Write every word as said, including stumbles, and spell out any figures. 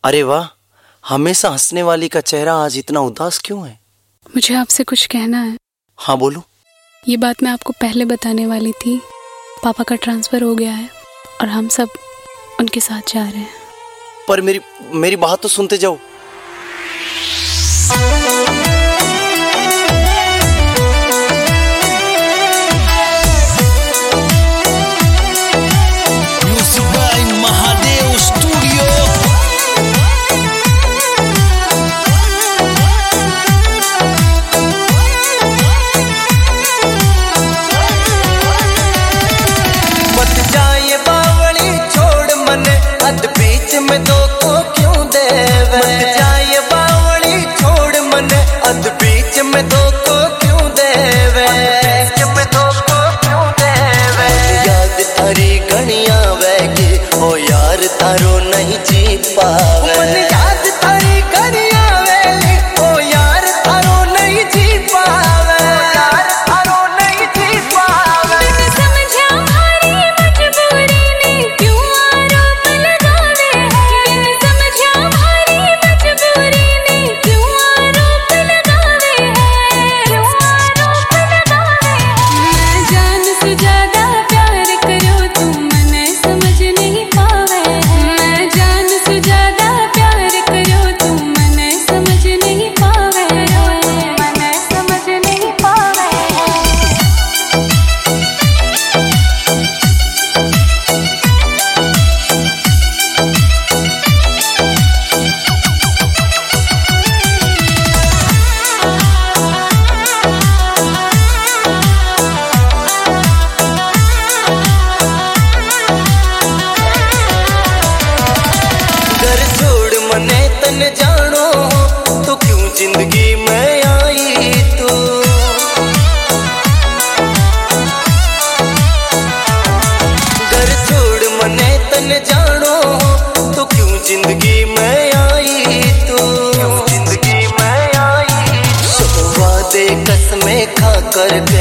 अरे वाह, हमेशा हंसने वाली का चेहरा आज इतना उदास क्यों है? मुझे आपसे कुछ कहना है। हाँ बोलो। ये बात मैं आपको पहले बताने वाली थी। पापा का ट्रांसफर हो गया है और हम सब उनके साथ जा रहे हैं। पर मेरी मेरी बात तो सुनते जाओ। तारो नहीं जी पावे मन याद तारी घड़िया वेली ओ यार तारो नहीं जी पावे यार तारो नहीं जी पावे बिन समझा हमारी मजबूरी ने क्यों आरोप लगावे है बिन समझा हमारी मजबूरी ने क्यों आरोप लगावे है क्यों आरोप लगावे है मैं जान से ज्यादा प्यार करो तुम मने समझ नहीं पावे जानो तो क्यों जिंदगी में आई तू घर छोड़ मने तन जानो तो क्यों जिंदगी में आई तू क्यों जिंदगी में आई वादे कसमें खा कर